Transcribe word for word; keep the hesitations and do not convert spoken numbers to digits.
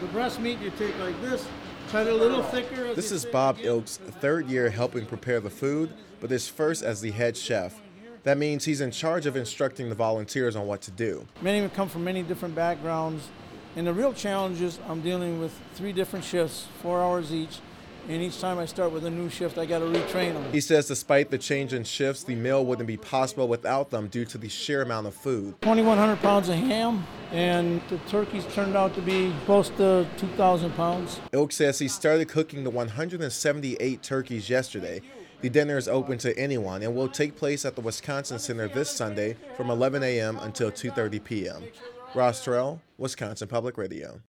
The breast meat you take like this, cut it a little thicker. This is Bob Ilk's third year helping prepare the food, but his first as the head chef. That means he's in charge of instructing the volunteers on what to do. Many of them come from many different backgrounds, and the real challenge is I'm dealing with three different shifts, four hours each, and each time I start with a new shift, I got to retrain them. He says despite the change in shifts, the meal wouldn't be possible without them due to the sheer amount of food. twenty-one hundred pounds of ham, and the turkeys turned out to be close to two thousand pounds. Ilk says he started cooking the one hundred seventy-eight turkeys yesterday. The dinner is open to anyone and will take place at the Wisconsin Center this Sunday from eleven a.m. until two thirty p.m. Ross Terrell, Wisconsin Public Radio.